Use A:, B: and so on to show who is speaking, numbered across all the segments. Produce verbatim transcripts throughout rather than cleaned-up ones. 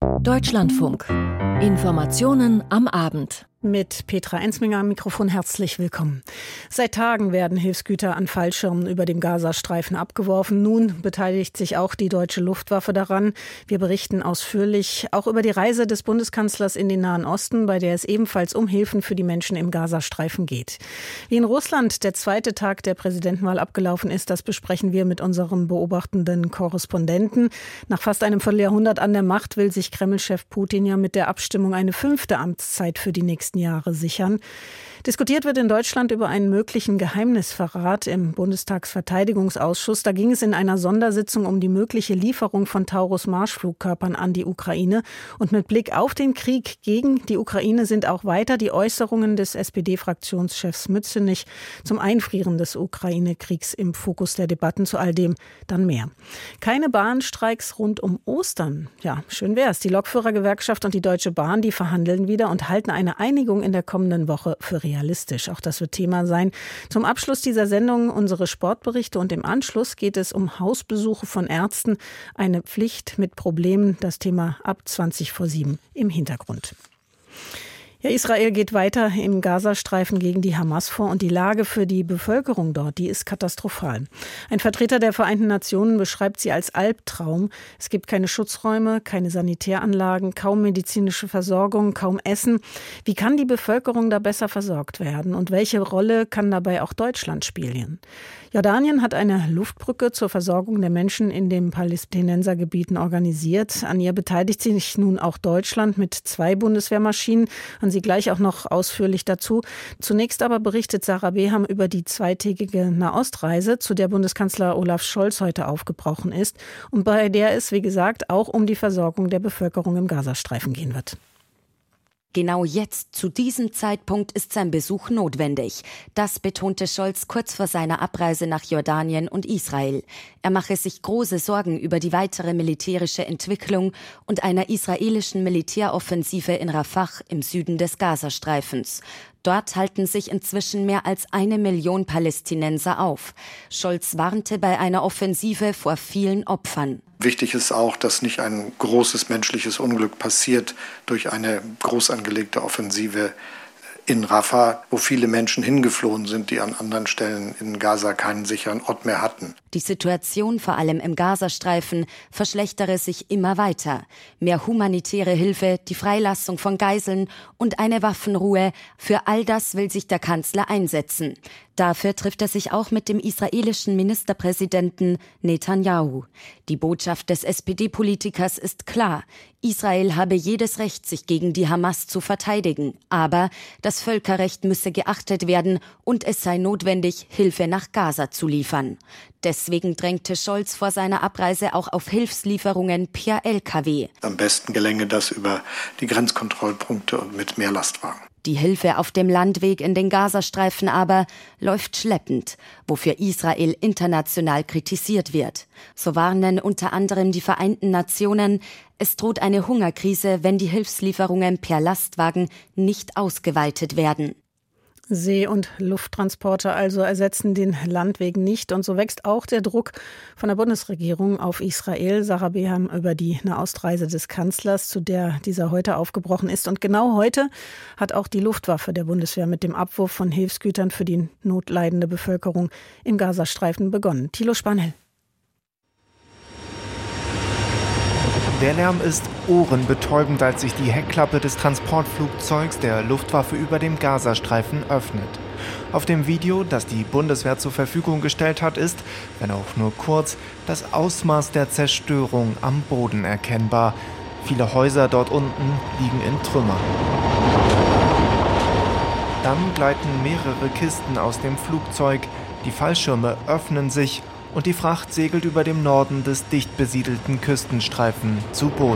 A: Deutschlandfunk. Informationen am Abend.
B: Mit Petra Ensminger am Mikrofon herzlich willkommen. Seit Tagen werden Hilfsgüter an Fallschirmen über dem Gazastreifen abgeworfen. Nun beteiligt sich auch die deutsche Luftwaffe daran. Wir berichten ausführlich auch über die Reise des Bundeskanzlers in den Nahen Osten, bei der es ebenfalls um Hilfen für die Menschen im Gazastreifen geht. Wie in Russland der zweite Tag der Präsidentenwahl abgelaufen ist, das besprechen wir mit unserem beobachtenden Korrespondenten. Nach fast einem Vierteljahrhundert an der Macht will sich Kreml-Chef Putin ja mit der Abstimmung eine fünfte Amtszeit für die nächsten Jahre sichern. Diskutiert wird in Deutschland über einen möglichen Geheimnisverrat im Bundestagsverteidigungsausschuss. Da ging es in einer Sondersitzung um die mögliche Lieferung von Taurus-Marschflugkörpern an die Ukraine. Und mit Blick auf den Krieg gegen die Ukraine sind auch weiter die Äußerungen des S P D-Fraktionschefs Mützenich zum Einfrieren des Ukraine-Kriegs im Fokus der Debatten. Zu all dem dann mehr. Keine Bahnstreiks rund um Ostern. Ja, schön wär's. Die Lokführergewerkschaft und die Deutsche Bahn, die verhandeln wieder und halten eine Einigung in der kommenden Woche für realistisch. Auch das wird Thema sein. Zum Abschluss dieser Sendung unsere Sportberichte und im Anschluss geht es um Hausbesuche von Ärzten. Eine Pflicht mit Problemen. Das Thema ab zwanzig vor sieben im Hintergrund. Ja, Israel geht weiter im Gazastreifen gegen die Hamas vor und die Lage für die Bevölkerung dort, die ist katastrophal. Ein Vertreter der Vereinten Nationen beschreibt sie als Albtraum. Es gibt keine Schutzräume, keine Sanitäranlagen, kaum medizinische Versorgung, kaum Essen. Wie kann die Bevölkerung da besser versorgt werden und welche Rolle kann dabei auch Deutschland spielen? Jordanien hat eine Luftbrücke zur Versorgung der Menschen in den Palästinensergebieten organisiert. An ihr beteiligt sich nun auch Deutschland mit zwei Bundeswehrmaschinen. An sie gleich auch noch ausführlich dazu. Zunächst aber berichtet Sarah Beham über die zweitägige Nahostreise, zu der Bundeskanzler Olaf Scholz heute aufgebrochen ist und bei der es, wie gesagt, auch um die Versorgung der Bevölkerung im Gazastreifen gehen wird.
C: Genau jetzt, zu diesem Zeitpunkt, ist sein Besuch notwendig. Das betonte Scholz kurz vor seiner Abreise nach Jordanien und Israel. Er mache sich große Sorgen über die weitere militärische Entwicklung und einer israelischen Militäroffensive in Rafah im Süden des Gazastreifens. Dort halten sich inzwischen mehr als eine Million Palästinenser auf. Scholz warnte bei einer Offensive vor vielen Opfern.
D: Wichtig ist auch, dass nicht ein großes menschliches Unglück passiert durch eine groß angelegte Offensive in Rafah, wo viele Menschen hingeflohen sind, die an anderen Stellen in Gaza keinen sicheren Ort mehr hatten.
C: Die Situation, vor allem im Gazastreifen, verschlechtere sich immer weiter. Mehr humanitäre Hilfe, die Freilassung von Geiseln und eine Waffenruhe, für all das will sich der Kanzler einsetzen. Dafür trifft er sich auch mit dem israelischen Ministerpräsidenten Netanyahu. Die Botschaft des S P D-Politikers ist klar. Israel habe jedes Recht, sich gegen die Hamas zu verteidigen. Aber das Völkerrecht müsse geachtet werden und es sei notwendig, Hilfe nach Gaza zu liefern. Deswegen drängte Scholz vor seiner Abreise auch auf Hilfslieferungen per L K W.
D: Am besten gelänge das über die Grenzkontrollpunkte und mit mehr Lastwagen.
C: Die Hilfe auf dem Landweg in den Gazastreifen aber läuft schleppend, wofür Israel international kritisiert wird. So warnen unter anderem die Vereinten Nationen, es droht eine Hungerkrise, wenn die Hilfslieferungen per Lastwagen nicht ausgeweitet werden.
B: See- und Lufttransporte also ersetzen den Landweg nicht. Und so wächst auch der Druck von der Bundesregierung auf Israel. Sarah Beham über die Nahostreise des Kanzlers, zu der dieser heute aufgebrochen ist. Und genau heute hat auch die Luftwaffe der Bundeswehr mit dem Abwurf von Hilfsgütern für die notleidende Bevölkerung im Gazastreifen begonnen. Thilo Spanhel.
E: Der Lärm ist ohrenbetäubend, als sich die Heckklappe des Transportflugzeugs der Luftwaffe über dem Gazastreifen öffnet. Auf dem Video, das die Bundeswehr zur Verfügung gestellt hat, ist, wenn auch nur kurz, das Ausmaß der Zerstörung am Boden erkennbar. Viele Häuser dort unten liegen in Trümmern. Dann gleiten mehrere Kisten aus dem Flugzeug, die Fallschirme öffnen sich und die Fracht segelt über dem Norden des dicht besiedelten Küstenstreifen zu Boden.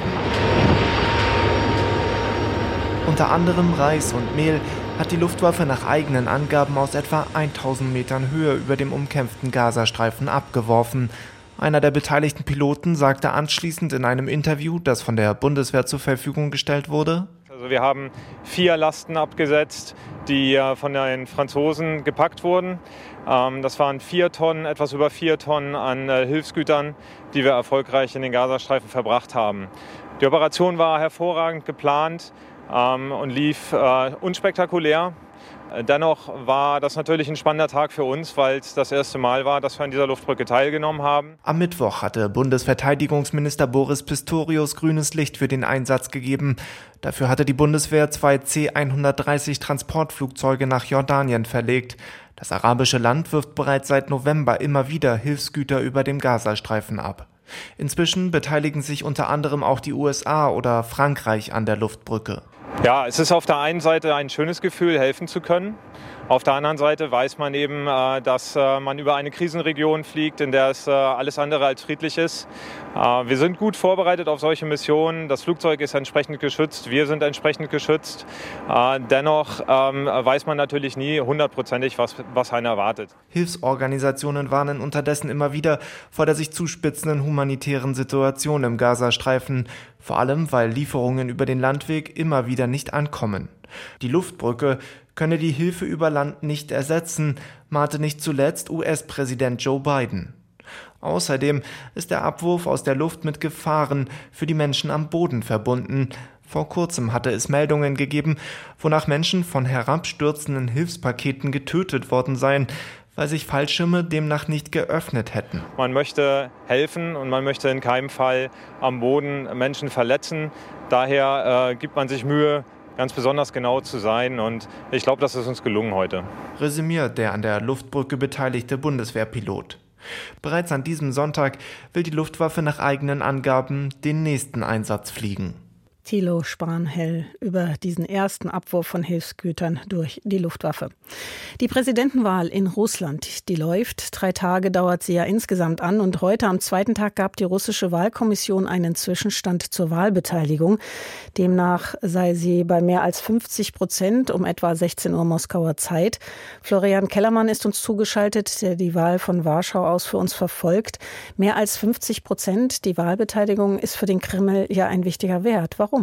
E: Unter anderem Reis und Mehl hat die Luftwaffe nach eigenen Angaben aus etwa tausend Metern Höhe über dem umkämpften Gazastreifen abgeworfen. Einer der beteiligten Piloten sagte anschließend in einem Interview, das von der Bundeswehr zur Verfügung gestellt wurde:
F: Also wir haben vier Lasten abgesetzt, die von den Franzosen gepackt wurden. Das waren vier Tonnen, etwas über vier Tonnen an Hilfsgütern, die wir erfolgreich in den Gazastreifen verbracht haben. Die Operation war hervorragend geplant ähm, und lief äh, unspektakulär. Dennoch war das natürlich ein spannender Tag für uns, weil es das erste Mal war, dass wir an dieser Luftbrücke teilgenommen haben.
E: Am Mittwoch hatte Bundesverteidigungsminister Boris Pistorius grünes Licht für den Einsatz gegeben. Dafür hatte die Bundeswehr zwei C hundertdreißig Transportflugzeuge nach Jordanien verlegt. Das arabische Land wirft bereits seit November immer wieder Hilfsgüter über dem Gazastreifen ab. Inzwischen beteiligen sich unter anderem auch die U S A oder Frankreich an der Luftbrücke.
F: Ja, es ist auf der einen Seite ein schönes Gefühl, helfen zu können. Auf der anderen Seite weiß man eben, dass man über eine Krisenregion fliegt, in der es alles andere als friedlich ist. Wir sind gut vorbereitet auf solche Missionen. Das Flugzeug ist entsprechend geschützt, wir sind entsprechend geschützt. Dennoch weiß man natürlich nie hundertprozentig, was, was einen erwartet.
E: Hilfsorganisationen warnen unterdessen immer wieder vor der sich zuspitzenden humanitären Situation im Gazastreifen. Vor allem, weil Lieferungen über den Landweg immer wieder nicht ankommen. Die Luftbrücke könne die Hilfe über Land nicht ersetzen, mahnte nicht zuletzt U S-Präsident Joe Biden. Außerdem ist der Abwurf aus der Luft mit Gefahren für die Menschen am Boden verbunden. Vor kurzem hatte es Meldungen gegeben, wonach Menschen von herabstürzenden Hilfspaketen getötet worden seien, weil sich Fallschirme demnach nicht geöffnet hätten.
F: Man möchte helfen und man möchte in keinem Fall am Boden Menschen verletzen. Daher äh, gibt man sich Mühe, ganz besonders genau zu sein, und ich glaube, das ist uns gelungen heute.
E: Resümiert der an der Luftbrücke beteiligte Bundeswehrpilot. Bereits an diesem Sonntag will die Luftwaffe nach eigenen Angaben den nächsten Einsatz fliegen.
B: Thilo Spanhell über diesen ersten Abwurf von Hilfsgütern durch die Luftwaffe. Die Präsidentenwahl in Russland, die läuft. Drei Tage dauert sie ja insgesamt an. Und heute am zweiten Tag gab die russische Wahlkommission einen Zwischenstand zur Wahlbeteiligung. Demnach sei sie bei mehr als fünfzig Prozent um etwa sechzehn Uhr Moskauer Zeit. Florian Kellermann ist uns zugeschaltet, der die Wahl von Warschau aus für uns verfolgt. Mehr als fünfzig Prozent, die Wahlbeteiligung ist für den Kreml ja ein wichtiger Wert. Warum?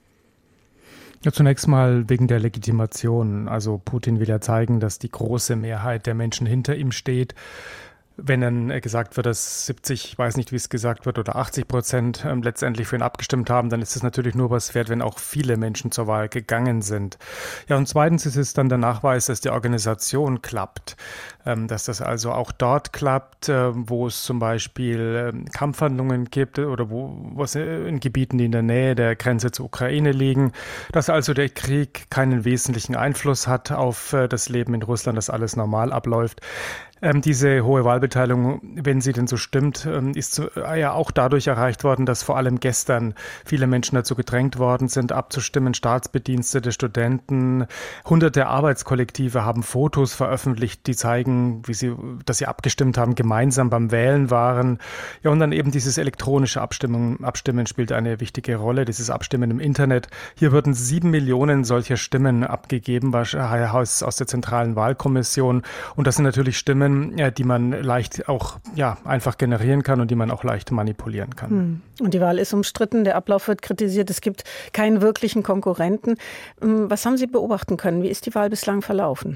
G: Ja, zunächst mal wegen der Legitimation. Also Putin will ja zeigen, dass die große Mehrheit der Menschen hinter ihm steht. Wenn dann gesagt wird, dass siebzig, ich weiß nicht, wie es gesagt wird, oder achtzig Prozent ähm, letztendlich für ihn abgestimmt haben, dann ist es natürlich nur was wert, wenn auch viele Menschen zur Wahl gegangen sind. Ja, und zweitens ist es dann der Nachweis, dass die Organisation klappt, ähm, dass das also auch dort klappt, äh, wo es zum Beispiel äh, Kampfhandlungen gibt oder wo was in Gebieten, die in der Nähe der Grenze zur Ukraine liegen, dass also der Krieg keinen wesentlichen Einfluss hat auf äh, das Leben in Russland, dass alles normal abläuft. Ähm, diese hohe Wahlbeteiligung, wenn sie denn so stimmt, ähm, ist äh, ja auch dadurch erreicht worden, dass vor allem gestern viele Menschen dazu gedrängt worden sind, abzustimmen. Staatsbedienstete, Studenten, hunderte Arbeitskollektive haben Fotos veröffentlicht, die zeigen, wie sie, dass sie abgestimmt haben, gemeinsam beim Wählen waren. Ja, und dann eben dieses elektronische Abstimmen, Abstimmen spielt eine wichtige Rolle, dieses Abstimmen im Internet. Hier wurden sieben Millionen solcher Stimmen abgegeben aus der Zentralen Wahlkommission. Und das sind natürlich Stimmen, die man leicht auch ja, einfach generieren kann und die man auch leicht manipulieren kann.
B: Und die Wahl ist umstritten, der Ablauf wird kritisiert, es gibt keinen wirklichen Konkurrenten. Was haben Sie beobachten können? Wie ist die Wahl bislang verlaufen?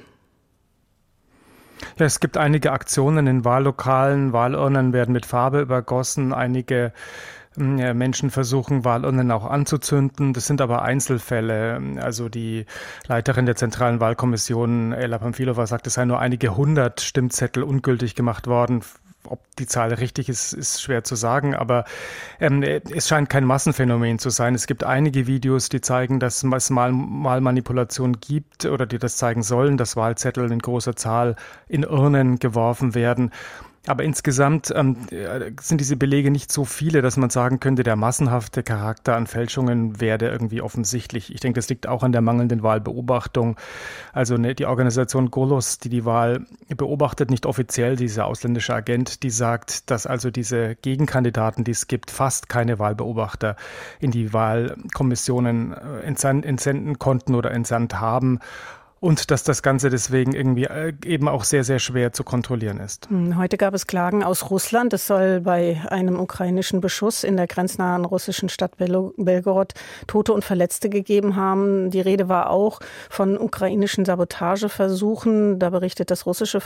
G: Ja, es gibt einige Aktionen in Wahllokalen, Wahlurnen werden mit Farbe übergossen, einige Menschen versuchen, Wahlurnen auch anzuzünden. Das sind aber Einzelfälle. Also die Leiterin der Zentralen Wahlkommission, Ella Pamfilova, sagt, es seien nur einige hundert Stimmzettel ungültig gemacht worden. Ob die Zahl richtig ist, ist schwer zu sagen, aber ähm, es scheint kein Massenphänomen zu sein. Es gibt einige Videos, die zeigen, dass es mal Wahlmanipulation gibt oder die das zeigen sollen, dass Wahlzettel in großer Zahl in Urnen geworfen werden. Aber insgesamt ähm, sind diese Belege nicht so viele, dass man sagen könnte, der massenhafte Charakter an Fälschungen werde irgendwie offensichtlich. Ich denke, das liegt auch an der mangelnden Wahlbeobachtung. Also ne, die Organisation Golos, die die Wahl beobachtet, nicht offiziell, dieser ausländische Agent, die sagt, dass also diese Gegenkandidaten, die es gibt, fast keine Wahlbeobachter in die Wahlkommissionen entsenden konnten oder entsandt haben. Und dass das Ganze deswegen irgendwie eben auch sehr, sehr schwer zu kontrollieren ist.
B: Heute gab es Klagen aus Russland. Es soll bei einem ukrainischen Beschuss in der grenznahen russischen Stadt Belgorod Tote und Verletzte gegeben haben. Die Rede war auch von ukrainischen Sabotageversuchen. Da berichtet das russische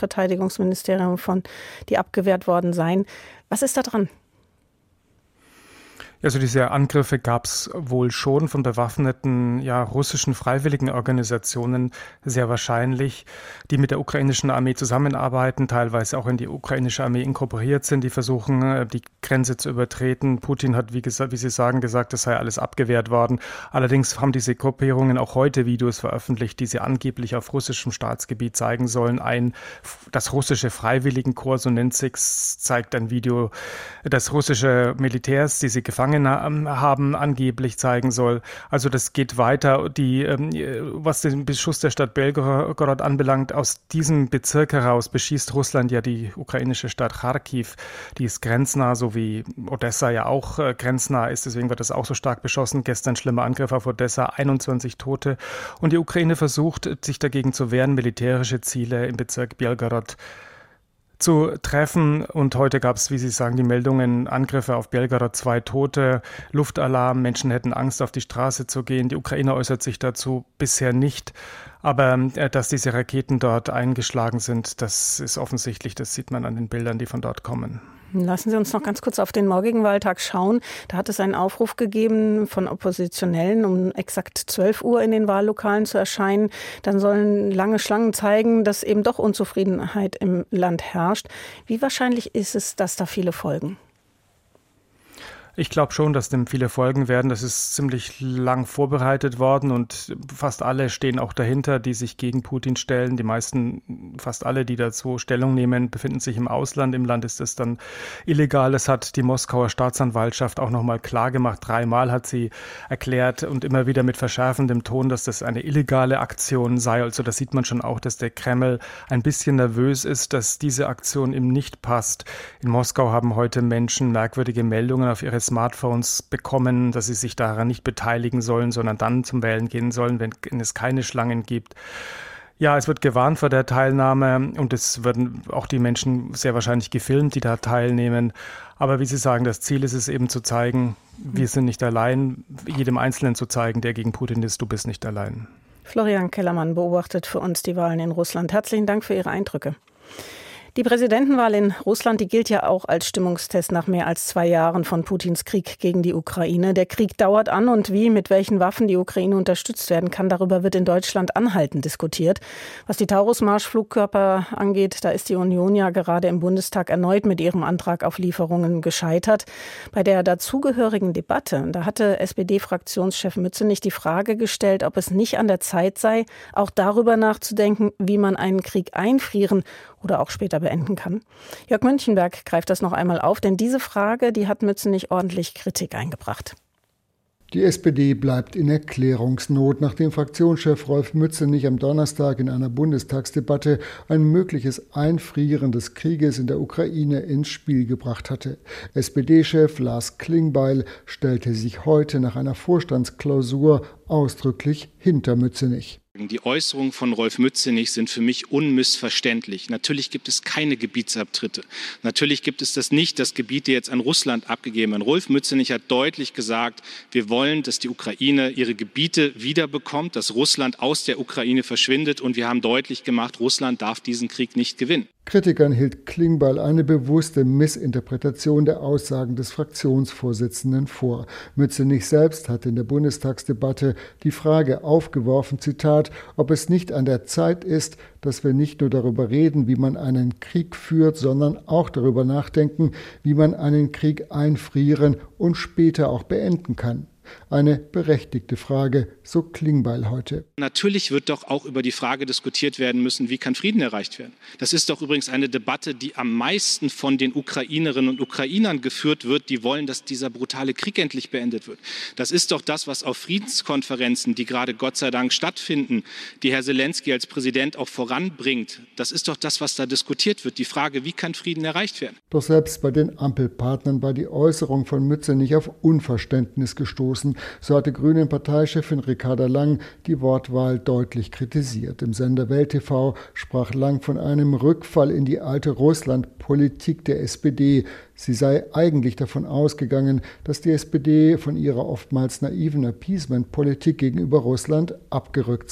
B: Verteidigungsministerium von, die abgewehrt worden seien. Was ist da dran?
G: Also diese Angriffe gab es wohl schon von bewaffneten ja, russischen Freiwilligenorganisationen, sehr wahrscheinlich, die mit der ukrainischen Armee zusammenarbeiten, teilweise auch in die ukrainische Armee inkorporiert sind, die versuchen, die Grenze zu übertreten. Putin hat, wie, gesagt, wie Sie sagen, gesagt, das sei alles abgewehrt worden. Allerdings haben diese Gruppierungen auch heute Videos veröffentlicht, die sie angeblich auf russischem Staatsgebiet zeigen sollen. Ein, das russische Freiwilligenkorps, so nennt sich's, zeigt ein Video, das russische Militärs, die sie gefangen haben, angeblich zeigen soll. Also das geht weiter. Die, was den Beschuss der Stadt Belgorod anbelangt, aus diesem Bezirk heraus beschießt Russland ja die ukrainische Stadt Kharkiv. Die ist grenznah, so wie Odessa ja auch grenznah ist. Deswegen wird das auch so stark beschossen. Gestern schlimmer Angriff auf Odessa, einundzwanzig Tote. Und die Ukraine versucht, sich dagegen zu wehren, militärische Ziele im Bezirk Belgorod zu treffen. Und heute gab es, wie Sie sagen, die Meldungen, Angriffe auf Belgorod, zwei Tote, Luftalarm, Menschen hätten Angst, auf die Straße zu gehen. Die Ukraine äußert sich dazu bisher nicht. Aber äh, dass diese Raketen dort eingeschlagen sind, das ist offensichtlich, das sieht man an den Bildern, die von dort kommen.
B: Lassen Sie uns noch ganz kurz auf den morgigen Wahltag schauen. Da hat es einen Aufruf gegeben von Oppositionellen, um exakt zwölf Uhr in den Wahllokalen zu erscheinen. Dann sollen lange Schlangen zeigen, dass eben doch Unzufriedenheit im Land herrscht. Wie wahrscheinlich ist es, dass da viele folgen?
G: Ich glaube schon, dass dem viele folgen werden. Das ist ziemlich lang vorbereitet worden und fast alle stehen auch dahinter, die sich gegen Putin stellen. Die meisten, fast alle, die dazu Stellung nehmen, befinden sich im Ausland. Im Land ist es dann illegal. Das hat die Moskauer Staatsanwaltschaft auch nochmal klar gemacht. Dreimal hat sie erklärt und immer wieder mit verschärfendem Ton, dass das eine illegale Aktion sei. Also da sieht man schon auch, dass der Kreml ein bisschen nervös ist, dass diese Aktion ihm nicht passt. In Moskau haben heute Menschen merkwürdige Meldungen auf ihre Smartphones bekommen, dass sie sich daran nicht beteiligen sollen, sondern dann zum Wählen gehen sollen, wenn es keine Schlangen gibt. Ja, es wird gewarnt vor der Teilnahme und es werden auch die Menschen sehr wahrscheinlich gefilmt, die da teilnehmen. Aber wie Sie sagen, das Ziel ist es eben zu zeigen, wir sind nicht allein, jedem Einzelnen zu zeigen, der gegen Putin ist, du bist nicht allein.
B: Florian Kellermann beobachtet für uns die Wahlen in Russland. Herzlichen Dank für Ihre Eindrücke. Die Präsidentenwahl in Russland, die gilt ja auch als Stimmungstest nach mehr als zwei Jahren von Putins Krieg gegen die Ukraine. Der Krieg dauert an und wie, mit welchen Waffen die Ukraine unterstützt werden kann, darüber wird in Deutschland anhaltend diskutiert. Was die Taurus-Marschflugkörper angeht, da ist die Union ja gerade im Bundestag erneut mit ihrem Antrag auf Lieferungen gescheitert. Bei der dazugehörigen Debatte, da hatte S P D-Fraktionschef Mützenich die Frage gestellt, ob es nicht an der Zeit sei, auch darüber nachzudenken, wie man einen Krieg einfrieren oder auch später beenden kann. Jörg Münchenberg greift das noch einmal auf, denn diese Frage, die hat Mützenich ordentlich Kritik eingebracht.
H: Die S P D bleibt in Erklärungsnot, nachdem Fraktionschef Rolf Mützenich am Donnerstag in einer Bundestagsdebatte ein mögliches Einfrieren des Krieges in der Ukraine ins Spiel gebracht hatte. S P D-Chef Lars Klingbeil stellte sich heute nach einer Vorstandsklausur ausdrücklich hinter Mützenich.
I: Die Äußerungen von Rolf Mützenich sind für mich unmissverständlich. Natürlich gibt es keine Gebietsabtritte. Natürlich gibt es das nicht, dass Gebiete jetzt an Russland abgegeben werden. Rolf Mützenich hat deutlich gesagt, wir wollen, dass die Ukraine ihre Gebiete wiederbekommt, dass Russland aus der Ukraine verschwindet. Und wir haben deutlich gemacht, Russland darf diesen Krieg nicht gewinnen.
H: Kritikern hielt Klingbeil eine bewusste Missinterpretation der Aussagen des Fraktionsvorsitzenden vor. Mützenich selbst hat in der Bundestagsdebatte die Frage aufgeworfen, Zitat, ob es nicht an der Zeit ist, dass wir nicht nur darüber reden, wie man einen Krieg führt, sondern auch darüber nachdenken, wie man einen Krieg einfrieren und später auch beenden kann. Eine berechtigte Frage, so Klingbeil heute.
I: Natürlich wird doch auch über die Frage diskutiert werden müssen, wie kann Frieden erreicht werden. Das ist doch übrigens eine Debatte, die am meisten von den Ukrainerinnen und Ukrainern geführt wird, die wollen, dass dieser brutale Krieg endlich beendet wird. Das ist doch das, was auf Friedenskonferenzen, die gerade Gott sei Dank stattfinden, die Herr Zelensky als Präsident auch voranbringt. Das ist doch das, was da diskutiert wird, die Frage, wie kann Frieden erreicht werden.
H: Doch selbst bei den Ampelpartnern war die Äußerung von Mützenich auf Unverständnis gestoßen. So hatte Grünen-Parteichefin Ricarda Lang die Wortwahl deutlich kritisiert. Im Sender Welt T V sprach Lang von einem Rückfall in die alte Russland-Politik der S P D. Sie sei eigentlich davon ausgegangen, dass die S P D von ihrer oftmals naiven Appeasement-Politik gegenüber Russland abgerückt sei.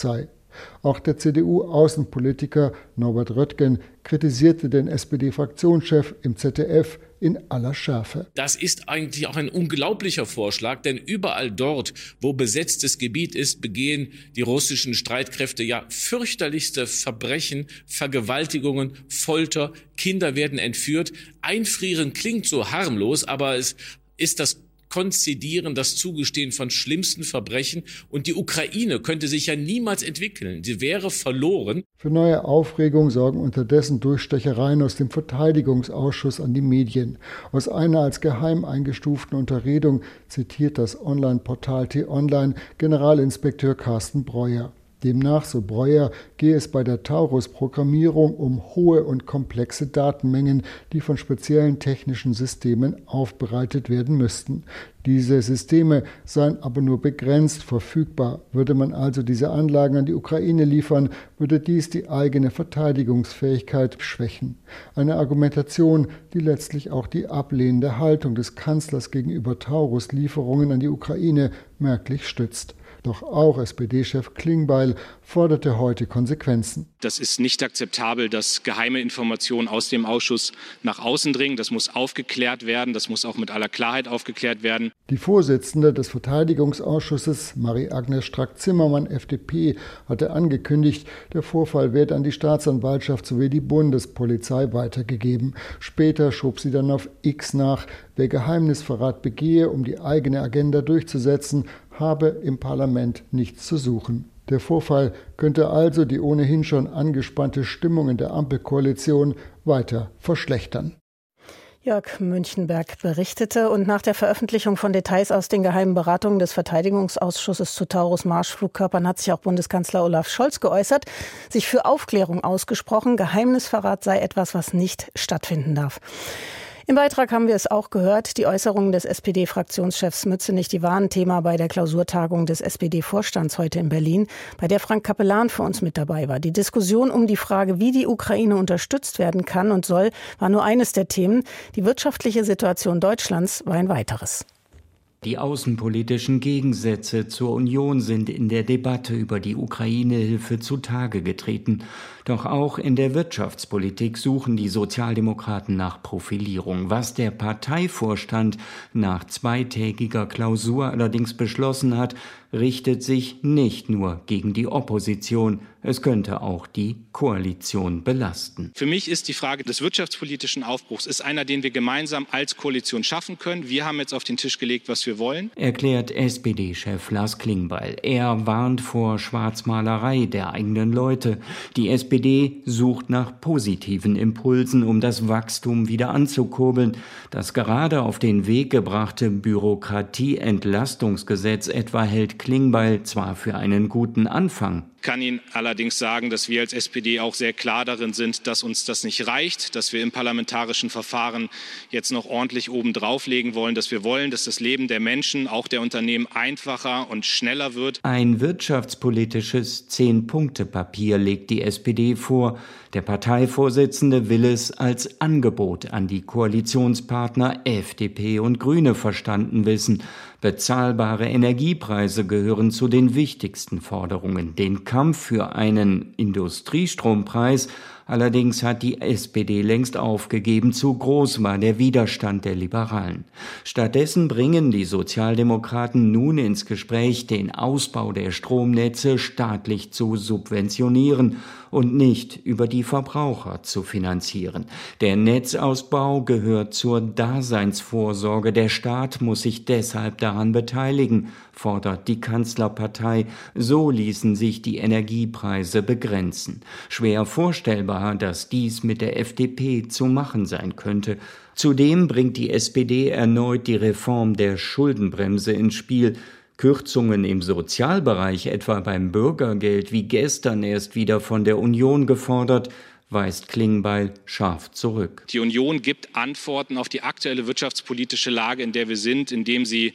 H: Auch der C D U-Außenpolitiker Norbert Röttgen kritisierte den S P D-Fraktionschef im Z D F in aller Schärfe.
J: Das ist eigentlich auch ein unglaublicher Vorschlag, denn überall dort, wo besetztes Gebiet ist, begehen die russischen Streitkräfte ja fürchterlichste Verbrechen, Vergewaltigungen, Folter, Kinder werden entführt. Einfrieren klingt so harmlos, aber es ist das Konzidieren, das Zugestehen von schlimmsten Verbrechen. Und die Ukraine könnte sich ja niemals entwickeln. Sie wäre verloren.
H: Für neue Aufregung sorgen unterdessen Durchstechereien aus dem Verteidigungsausschuss an die Medien. Aus einer als geheim eingestuften Unterredung zitiert das Online-Portal T-Online Generalinspekteur Carsten Breuer. Demnach, so Breuer, gehe es bei der Taurus-Programmierung um hohe und komplexe Datenmengen, die von speziellen technischen Systemen aufbereitet werden müssten. Diese Systeme seien aber nur begrenzt verfügbar. Würde man also diese Anlagen an die Ukraine liefern, würde dies die eigene Verteidigungsfähigkeit schwächen. Eine Argumentation, die letztlich auch die ablehnende Haltung des Kanzlers gegenüber Taurus-Lieferungen an die Ukraine merklich stützt. Doch auch S P D-Chef Klingbeil forderte heute Konsequenzen.
I: Das ist nicht akzeptabel, dass geheime Informationen aus dem Ausschuss nach außen dringen. Das muss aufgeklärt werden. Das muss auch mit aller Klarheit aufgeklärt werden.
H: Die Vorsitzende des Verteidigungsausschusses, Marie-Agnes Strack-Zimmermann, F D P, hatte angekündigt, der Vorfall werde an die Staatsanwaltschaft sowie die Bundespolizei weitergegeben. Später schob sie dann auf X nach, wer Geheimnisverrat begehe, um die eigene Agenda durchzusetzen, habe im Parlament nichts zu suchen. Der Vorfall könnte also die ohnehin schon angespannte Stimmung in der Ampelkoalition weiter verschlechtern.
B: Jörg Münchenberg berichtete, und nach der Veröffentlichung von Details aus den geheimen Beratungen des Verteidigungsausschusses zu Taurus-Marschflugkörpern hat sich auch Bundeskanzler Olaf Scholz geäußert, sich für Aufklärung ausgesprochen. Geheimnisverrat sei etwas, was nicht stattfinden darf. Im Beitrag haben wir es auch gehört, die Äußerungen des S P D-Fraktionschefs Mützenich, die waren Thema bei der Klausurtagung des S P D-Vorstands heute in Berlin, bei der Frank Capellan für uns mit dabei war. Die Diskussion um die Frage, wie die Ukraine unterstützt werden kann und soll, war nur eines der Themen. Die wirtschaftliche Situation Deutschlands war ein weiteres.
K: Die außenpolitischen Gegensätze zur Union sind in der Debatte über die Ukraine-Hilfe zutage getreten. Doch auch in der Wirtschaftspolitik suchen die Sozialdemokraten nach Profilierung. Was der Parteivorstand nach zweitägiger Klausur allerdings beschlossen hat, richtet sich nicht nur gegen die Opposition. Es könnte auch die Koalition belasten.
I: Für mich ist die Frage des wirtschaftspolitischen Aufbruchs ist einer, den wir gemeinsam als Koalition schaffen können. Wir haben jetzt auf den Tisch gelegt, was wir wollen.
K: Erklärt S P D-Chef Lars Klingbeil. Er warnt vor Schwarzmalerei der eigenen Leute. Die S P D sucht nach positiven Impulsen, um das Wachstum wieder anzukurbeln. Das gerade auf den Weg gebrachte Bürokratieentlastungsgesetz etwa hält Klingbeil zwar für einen guten Anfang.
I: Ich kann Ihnen allerdings sagen, dass wir als S P D auch sehr klar darin sind, dass uns das nicht reicht, dass wir im parlamentarischen Verfahren jetzt noch ordentlich oben drauflegen wollen, dass wir wollen, dass das Leben der Menschen, auch der Unternehmen, einfacher und schneller wird.
K: Ein wirtschaftspolitisches Zehn-Punkte-Papier legt die S P D vor. Der Parteivorsitzende will es als Angebot an die Koalitionspartner F D P und Grüne verstanden wissen. Bezahlbare Energiepreise gehören zu den wichtigsten Forderungen. Den Kampf für einen Industriestrompreis allerdings hat die S P D längst aufgegeben, zu groß war der Widerstand der Liberalen. Stattdessen bringen die Sozialdemokraten nun ins Gespräch, den Ausbau der Stromnetze staatlich zu subventionieren und nicht über die Verbraucher zu finanzieren. Der Netzausbau gehört zur Daseinsvorsorge. Der Staat muss sich deshalb daran beteiligen, fordert die Kanzlerpartei. So ließen sich die Energiepreise begrenzen. Schwer vorstellbar, dass dies mit der F D P zu machen sein könnte. Zudem bringt die S P D erneut die Reform der Schuldenbremse ins Spiel. Kürzungen im Sozialbereich, etwa beim Bürgergeld, wie gestern erst wieder von der Union gefordert, weist Klingbeil scharf zurück.
I: Die Union gibt Antworten auf die aktuelle wirtschaftspolitische Lage, in der wir sind, indem sie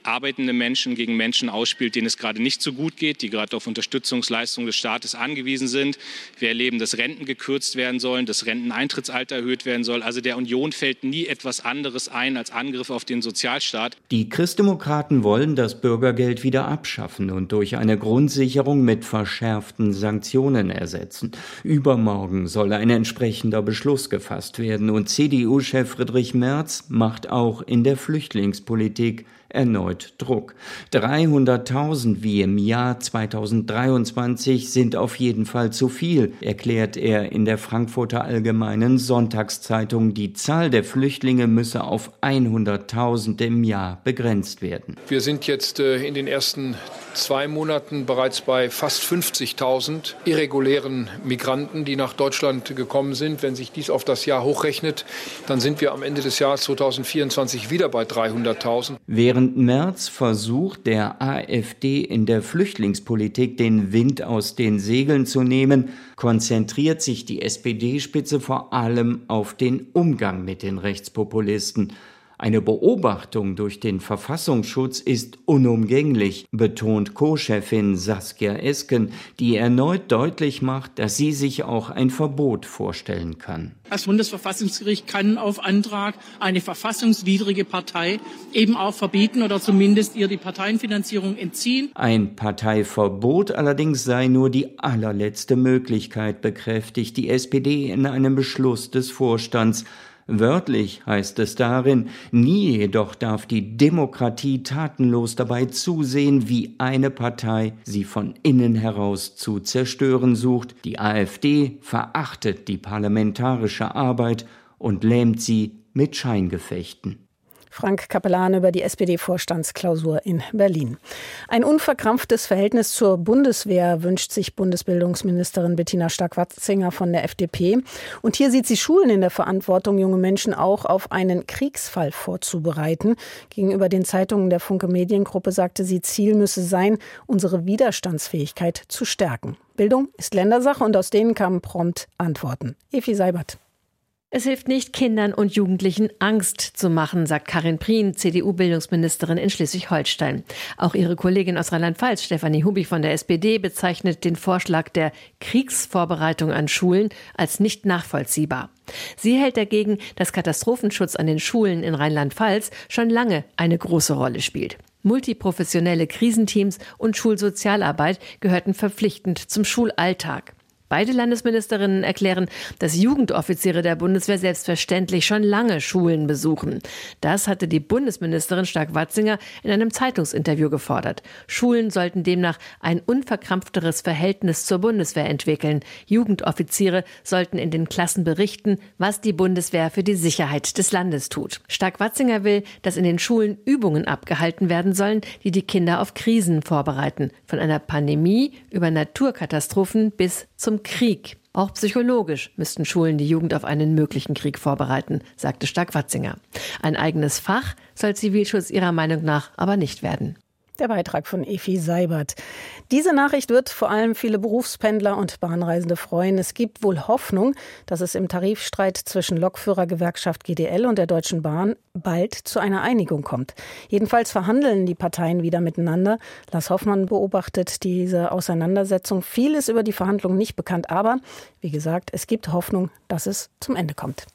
I: arbeitende Menschen gegen Menschen ausspielt, denen es gerade nicht so gut geht, die gerade auf Unterstützungsleistungen des Staates angewiesen sind. Wir erleben, dass Renten gekürzt werden sollen, dass Renteneintrittsalter erhöht werden soll. Also der Union fällt nie etwas anderes ein als Angriff auf den Sozialstaat.
K: Die Christdemokraten wollen das Bürgergeld wieder abschaffen und durch eine Grundsicherung mit verschärften Sanktionen ersetzen. Übermorgen soll ein entsprechender Beschluss gefasst werden und C D U-Chef Friedrich Merz macht auch in der Flüchtlingspolitik erneut Druck. dreihunderttausend wie im Jahr zweitausenddreiundzwanzig sind auf jeden Fall zu viel, erklärt er in der Frankfurter Allgemeinen Sonntagszeitung. Die Zahl der Flüchtlinge müsse auf hunderttausend im Jahr begrenzt werden.
L: Wir sind jetzt äh, in den ersten zwei Monaten bereits bei fast fünfzigtausend irregulären Migranten, die nach Deutschland gekommen sind. Wenn sich dies auf das Jahr hochrechnet, dann sind wir am Ende des Jahres zweitausendvierundzwanzig wieder bei dreihunderttausend.
K: Während Merz versucht, der AfD in der Flüchtlingspolitik den Wind aus den Segeln zu nehmen, konzentriert sich die S P D-Spitze vor allem auf den Umgang mit den Rechtspopulisten. Eine Beobachtung durch den Verfassungsschutz ist unumgänglich, betont Co-Chefin Saskia Esken, die erneut deutlich macht, dass sie sich auch ein Verbot vorstellen kann.
M: Das Bundesverfassungsgericht kann auf Antrag eine verfassungswidrige Partei eben auch verbieten oder zumindest ihr die Parteienfinanzierung entziehen.
K: Ein Parteiverbot allerdings sei nur die allerletzte Möglichkeit, bekräftigt die S P D in einem Beschluss des Vorstands. Wörtlich heißt es darin, nie jedoch darf die Demokratie tatenlos dabei zusehen, wie eine Partei sie von innen heraus zu zerstören sucht. Die AfD verachtet die parlamentarische Arbeit und lähmt sie mit Scheingefechten.
B: Frank Capellan über die S P D-Vorstandsklausur in Berlin. Ein unverkrampftes Verhältnis zur Bundeswehr wünscht sich Bundesbildungsministerin Bettina Stark-Watzinger von der F D P. Und hier sieht sie Schulen in der Verantwortung, junge Menschen auch auf einen Kriegsfall vorzubereiten. Gegenüber den Zeitungen der Funke Mediengruppe sagte sie, Ziel müsse sein, unsere Widerstandsfähigkeit zu stärken. Bildung ist Ländersache und aus denen kamen prompt Antworten. Evi Seibert.
N: Es hilft nicht, Kindern und Jugendlichen Angst zu machen, sagt Karin Prien, C D U-Bildungsministerin in Schleswig-Holstein. Auch ihre Kollegin aus Rheinland-Pfalz, Stefanie Hubig von der S P D, bezeichnet den Vorschlag der Kriegsvorbereitung an Schulen als nicht nachvollziehbar. Sie hält dagegen, dass Katastrophenschutz an den Schulen in Rheinland-Pfalz schon lange eine große Rolle spielt. Multiprofessionelle Krisenteams und Schulsozialarbeit gehörten verpflichtend zum Schulalltag. Beide Landesministerinnen erklären, dass Jugendoffiziere der Bundeswehr selbstverständlich schon lange Schulen besuchen. Das hatte die Bundesministerin Stark-Watzinger in einem Zeitungsinterview gefordert. Schulen sollten demnach ein unverkrampfteres Verhältnis zur Bundeswehr entwickeln. Jugendoffiziere sollten in den Klassen berichten, was die Bundeswehr für die Sicherheit des Landes tut. Stark-Watzinger will, dass in den Schulen Übungen abgehalten werden sollen, die die Kinder auf Krisen vorbereiten. Von einer Pandemie über Naturkatastrophen bis zum Krieg. Auch psychologisch müssten Schulen die Jugend auf einen möglichen Krieg vorbereiten, sagte Stark-Watzinger. Ein eigenes Fach soll Zivilschutz ihrer Meinung nach aber nicht werden.
B: Der Beitrag von Evi Seibert. Diese Nachricht wird vor allem viele Berufspendler und Bahnreisende freuen. Es gibt wohl Hoffnung, dass es im Tarifstreit zwischen Lokführergewerkschaft G D L und der Deutschen Bahn bald zu einer Einigung kommt. Jedenfalls verhandeln die Parteien wieder miteinander. Lars Hoffmann beobachtet diese Auseinandersetzung. Viel ist über die Verhandlungen nicht bekannt, aber wie gesagt, es gibt Hoffnung, dass es zum Ende kommt.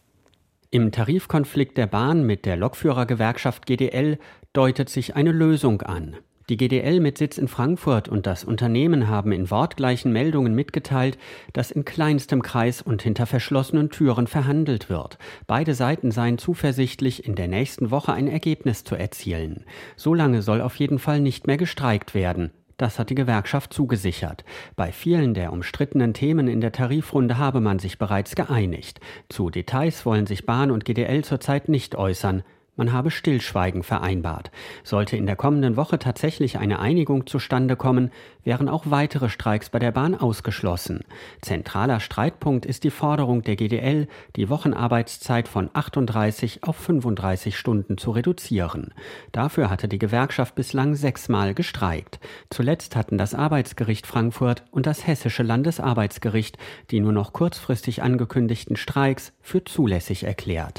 O: Im Tarifkonflikt der Bahn mit der Lokführergewerkschaft G D L deutet sich eine Lösung an. Die G D L mit Sitz in Frankfurt und das Unternehmen haben in wortgleichen Meldungen mitgeteilt, dass in kleinstem Kreis und hinter verschlossenen Türen verhandelt wird. Beide Seiten seien zuversichtlich, in der nächsten Woche ein Ergebnis zu erzielen. So lange soll auf jeden Fall nicht mehr gestreikt werden. Das hat die Gewerkschaft zugesichert. Bei vielen der umstrittenen Themen in der Tarifrunde habe man sich bereits geeinigt. Zu Details wollen sich Bahn und G D L zurzeit nicht äußern. Man habe Stillschweigen vereinbart. Sollte in der kommenden Woche tatsächlich eine Einigung zustande kommen, wären auch weitere Streiks bei der Bahn ausgeschlossen. Zentraler Streitpunkt ist die Forderung der G D L, die Wochenarbeitszeit von achtunddreißig auf fünfunddreißig Stunden zu reduzieren. Dafür hatte die Gewerkschaft bislang sechsmal gestreikt. Zuletzt hatten das Arbeitsgericht Frankfurt und das Hessische Landesarbeitsgericht die nur noch kurzfristig angekündigten Streiks für zulässig erklärt.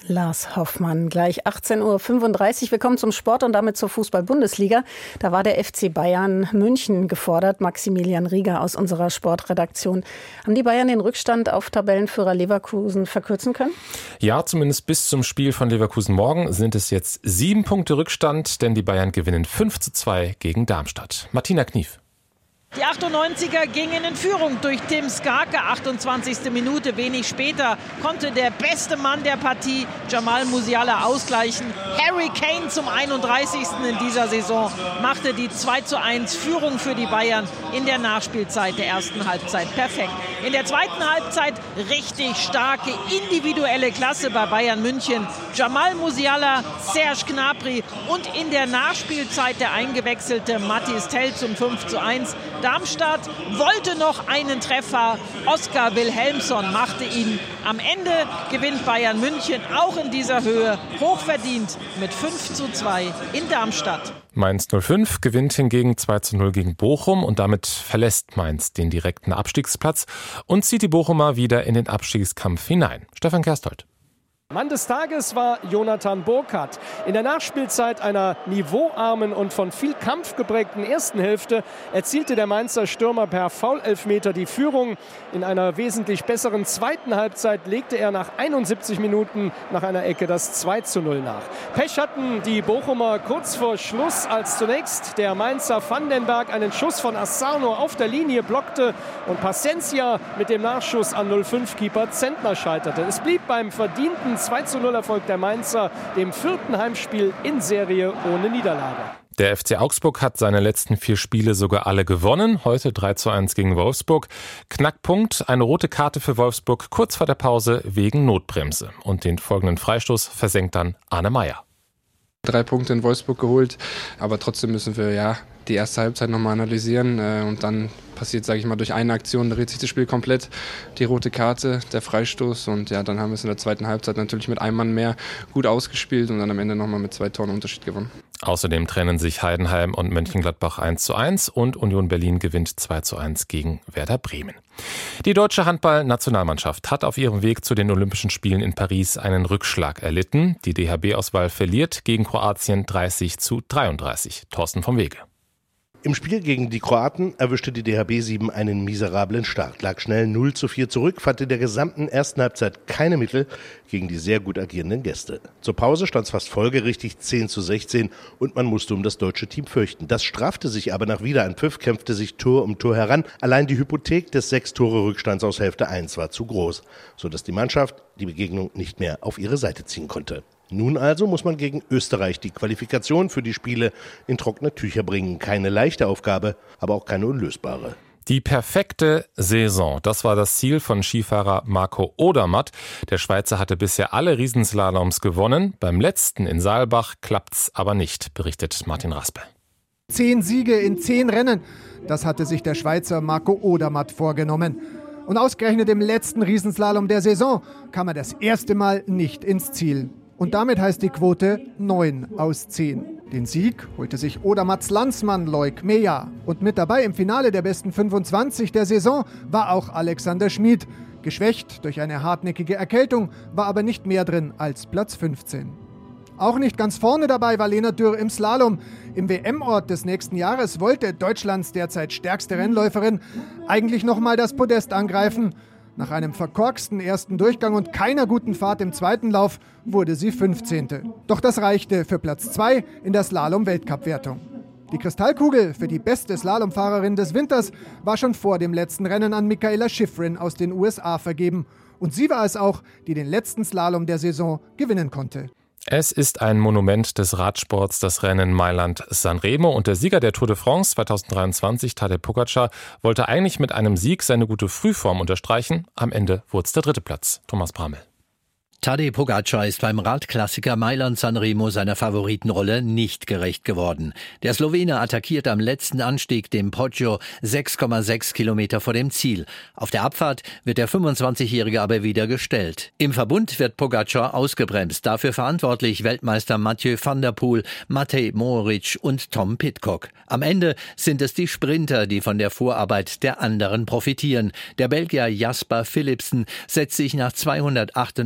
B: Lars Hoffmann. Gleich achtzehn Uhr fünfunddreißig. Wir kommen zum Sport und damit zur Fußball-Bundesliga. Da war der F C Bayern München gefordert. Maximilian Rieger aus unserer Sportredaktion. Haben die Bayern den Rückstand auf Tabellenführer Leverkusen verkürzen können?
P: Ja, zumindest bis zum Spiel von Leverkusen morgen sind es jetzt sieben Punkte Rückstand, denn die Bayern gewinnen fünf zu zwei gegen Darmstadt. Martina Knief.
Q: Die achtundneunziger gingen in Führung durch Tim Skarke. achtundzwanzigste Minute, wenig später, konnte der beste Mann der Partie, Jamal Musiala, ausgleichen. Harry Kane zum einunddreißigsten in dieser Saison machte die zwei zu eins Führung für die Bayern in der Nachspielzeit der ersten Halbzeit perfekt. In der zweiten Halbzeit richtig starke individuelle Klasse bei Bayern München. Jamal Musiala, Serge Gnabry und in der Nachspielzeit der eingewechselte Mathis Tell zum fünf zu eins. Darmstadt wollte noch einen Treffer. Oskar Wilhelmsson machte ihn. Am Ende gewinnt Bayern München auch in dieser Höhe hochverdient mit fünf zu zwei in Darmstadt.
P: Mainz null fünf gewinnt hingegen zwei zu null gegen Bochum und damit verlässt Mainz den direkten Abstiegsplatz und zieht die Bochumer wieder in den Abstiegskampf hinein. Stefan Kersthold.
R: Mann des Tages war Jonathan Burkhardt. In der Nachspielzeit einer niveauarmen und von viel Kampf geprägten ersten Hälfte erzielte der Mainzer Stürmer per Foulelfmeter die Führung. In einer wesentlich besseren zweiten Halbzeit legte er nach einundsiebzig Minuten nach einer Ecke das zwei zu null nach. Pech hatten die Bochumer kurz vor Schluss, als zunächst der Mainzer Vandenberg einen Schuss von Assarno auf der Linie blockte und Paciencia mit dem Nachschuss an null fünf Keeper Zentner scheiterte. Es blieb beim verdienten zwei zu null Erfolg der Mainzer, dem vierten Heimspiel in Serie ohne Niederlage.
P: Der F C Augsburg hat seine letzten vier Spiele sogar alle gewonnen. Heute drei zu eins gegen Wolfsburg. Knackpunkt, eine rote Karte für Wolfsburg kurz vor der Pause wegen Notbremse. Und den folgenden Freistoß versenkt dann Arne Meyer.
S: Drei Punkte in Wolfsburg geholt, aber trotzdem müssen wir ja die erste Halbzeit nochmal analysieren äh, und dann passiert, sage ich mal, durch eine Aktion dreht sich das Spiel komplett. Die rote Karte, der Freistoß und ja, dann haben wir es in der zweiten Halbzeit natürlich mit einem Mann mehr gut ausgespielt und dann am Ende nochmal mit zwei Toren Unterschied gewonnen.
P: Außerdem trennen sich Heidenheim und Mönchengladbach eins zu eins und Union Berlin gewinnt zwei zu eins gegen Werder Bremen. Die deutsche Handball-Nationalmannschaft hat auf ihrem Weg zu den Olympischen Spielen in Paris einen Rückschlag erlitten. Die D H B-Auswahl verliert gegen Kroatien dreißig zu dreiunddreißig. Thorsten vom Wege.
T: Im Spiel gegen die Kroaten erwischte die D H B sieben einen miserablen Start, lag schnell null zu vier zurück, fand in der gesamten ersten Halbzeit keine Mittel gegen die sehr gut agierenden Gäste. Zur Pause stand es fast folgerichtig zehn zu sechzehn und man musste um das deutsche Team fürchten. Das strafte sich aber nach Wiederanpfiff, kämpfte sich Tor um Tor heran. Allein die Hypothek des Sechs-Tore-Rückstands aus Hälfte eins war zu groß, sodass die Mannschaft die Begegnung nicht mehr auf ihre Seite ziehen konnte. Nun also muss man gegen Österreich die Qualifikation für die Spiele in trockene Tücher bringen. Keine leichte Aufgabe, aber auch keine unlösbare.
P: Die perfekte Saison, das war das Ziel von Skifahrer Marco Odermatt. Der Schweizer hatte bisher alle Riesenslaloms gewonnen. Beim letzten in Saalbach klappt's aber nicht, berichtet Martin Raspe.
U: Zehn Siege in zehn Rennen, das hatte sich der Schweizer Marco Odermatt vorgenommen. Und ausgerechnet im letzten Riesenslalom der Saison kam er das erste Mal nicht ins Ziel. Und damit heißt die Quote neun aus zehn. Den Sieg holte sich Odermatts Landsmann Loic Meja. Und mit dabei im Finale der besten fünfundzwanzig der Saison war auch Alexander Schmid. Geschwächt durch eine hartnäckige Erkältung, war aber nicht mehr drin als Platz fünfzehn. Auch nicht ganz vorne dabei war Lena Dürr im Slalom. Im W M-Ort des nächsten Jahres wollte Deutschlands derzeit stärkste Rennläuferin eigentlich nochmal das Podest angreifen. Nach einem verkorksten ersten Durchgang und keiner guten Fahrt im zweiten Lauf wurde sie fünfzehnte. Doch das reichte für Platz zwei in der Slalom-Weltcup-Wertung. Die Kristallkugel für die beste Slalomfahrerin des Winters war schon vor dem letzten Rennen an Michaela Schifrin aus den U S A vergeben. Und sie war es auch, die den letzten Slalom der Saison gewinnen konnte.
P: Es ist ein Monument des Radsports, das Rennen Mailand-Sanremo. Und der Sieger der Tour de France zweitausenddreiundzwanzig, Tadej Pogačar, wollte eigentlich mit einem Sieg seine gute Frühform unterstreichen. Am Ende wurde es der dritte Platz. Thomas Bramel.
V: Tadej Pogačar ist beim Radklassiker Mailand-Sanremo seiner Favoritenrolle nicht gerecht geworden. Der Slowene attackiert am letzten Anstieg dem Poggio sechs Komma sechs Kilometer vor dem Ziel. Auf der Abfahrt wird der fünfundzwanzigjährige aber wieder gestellt. Im Verbund wird Pogačar ausgebremst. Dafür verantwortlich Weltmeister Mathieu van der Poel, Matej Mohoric und Tom Pidcock. Am Ende sind es die Sprinter, die von der Vorarbeit der anderen profitieren. Der Belgier Jasper Philipsen setzt sich nach zweihundertachtundachtzig Kilometern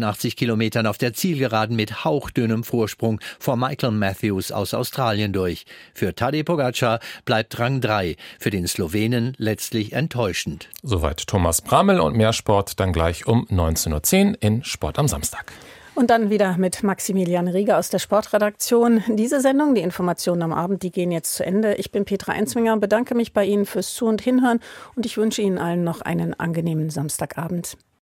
V: Kilometern auf der Zielgeraden mit hauchdünnem Vorsprung vor Michael Matthews aus Australien durch. Für Tadej Pogačar bleibt Rang drei, für den Slowenen letztlich enttäuschend.
P: Soweit Thomas Bramel und mehr Sport dann gleich um neunzehn Uhr zehn in Sport am Samstag.
B: Und dann wieder mit Maximilian Rieger aus der Sportredaktion. Diese Sendung, die Informationen am Abend, die gehen jetzt zu Ende. Ich bin Petra Enzminger, bedanke mich bei Ihnen fürs Zu- und Hinhören und ich wünsche Ihnen allen noch einen angenehmen Samstagabend.